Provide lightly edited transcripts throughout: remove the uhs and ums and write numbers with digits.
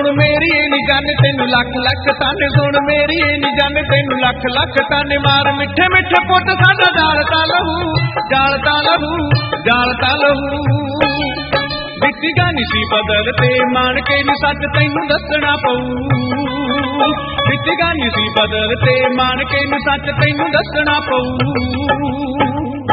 सुन मेरी नी जान तेनू लख लख तन सुन मेरी नी जान तेनू लख लख तन मार मिठे मिठे पुट साडा जालता लहू जालता लहू बिच गानी सी बदल ते मान के नी सच तैनू दसना पऊ बिच गानी सी बदल ते मान के नी सच तैनू दसना पऊ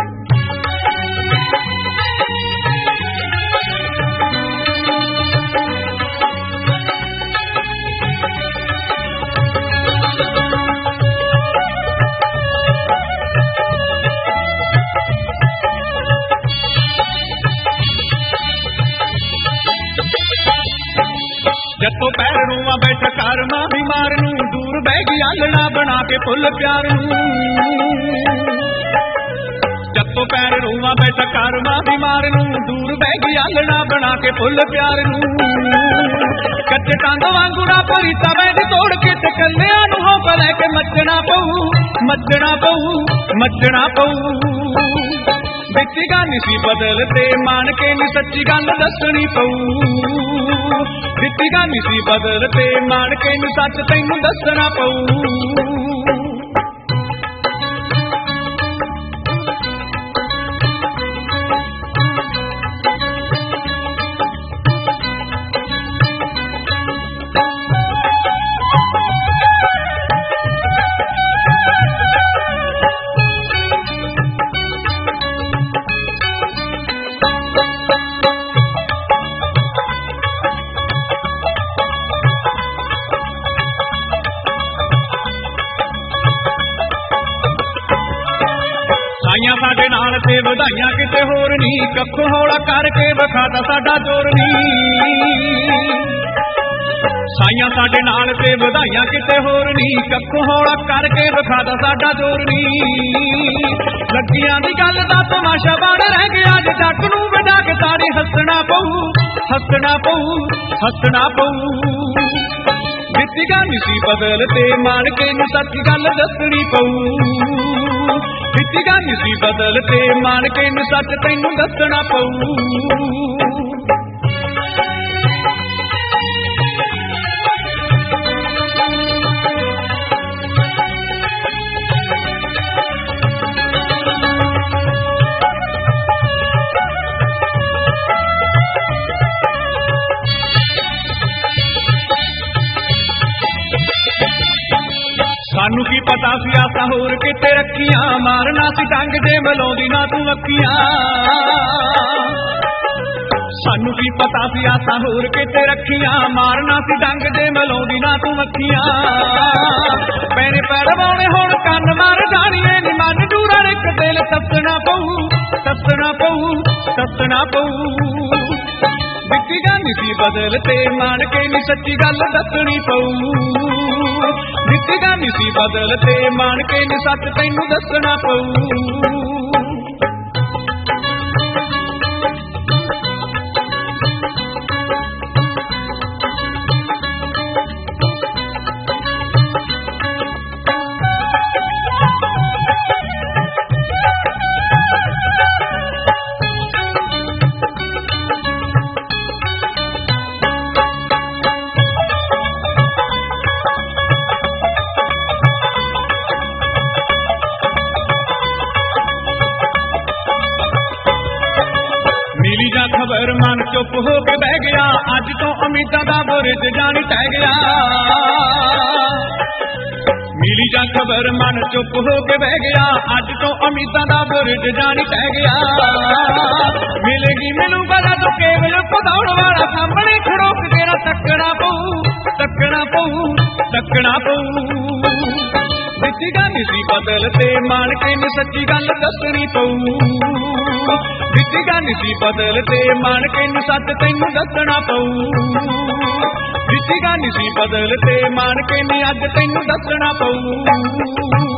जत्तो पैर रूआ बैठा कर मां बीमार नू दूर बह गई आलना बना के फुल प्यार नू जत्तो पैर रूआ बैठा कर मां बीमार नू दूर बह गई आलना बना के फुल प्यार नू कच्चे टांग वांगूरा परीता बैठ तोड़ के ते कन्या नू होक लैके मचना पऊ मचना पऊ मचना पऊ बिच गानी सी बदल ते मान के नी सच्ची गल दसनी पऊ बिच गानी सी बदल ते मान के नी सच तैनू दसना पऊ साडे नाल ते वधाइयां किते होर नी कखों हौला करके विखाता साडा जोर नी साइयां साडे नाल ते वधाइयां किते होर नी कखों हौला करके विखाता साडा जोर नी लगियां दी गल दा तमाशा बड़ रह गया जे जग नूं वडा के ताड़ी हसना पऊ हसना पऊ हसना पऊ बिच गानी सी बदल ते मान के नी सच गल दसनी पऊ बिच गानी सी बदल ते मान के नी सच तैनू दसना पऊ सानू की पता सी आसा होर किते रखियां मारना सी डंग जे मलाउंदी ना तू अखियां सानू की पता सी आसा होर किते रखियां मारना सी डंग जे मलाउंदी ना तू अखियां पैने पैरवाने हुण कंन मार जाणीए नी मन दूरा एक दिल तसना पऊ तसना पऊ तसना पऊ बिच गानी सी बदल ते मान के नी सच्ची गल दसनी पऊ बिच गानी सी बदल ते मान के नी सच तैनू दसना पऊ खबर मन चुप हो के बह गया अज तो उम्मीदां दा बुरज जानी टह गया मिली जा खबर मन चुप हो के बह गया अज तो उम्मीदां दा बुरज जानी टह गया मिलेगी मैनू पता तो केवल पताउण वाला सामने खड़ोक के ना तकना पऊ तकना पऊ तकना पऊ बिच गानी सी बदल ते मान के नी सच्ची गल दसनी पऊ बिच गानी सी बदल ते मान के नी सच तैनू दसना पऊ बिच गानी सी बदल ते मान के नी अज तैनू दसना पऊ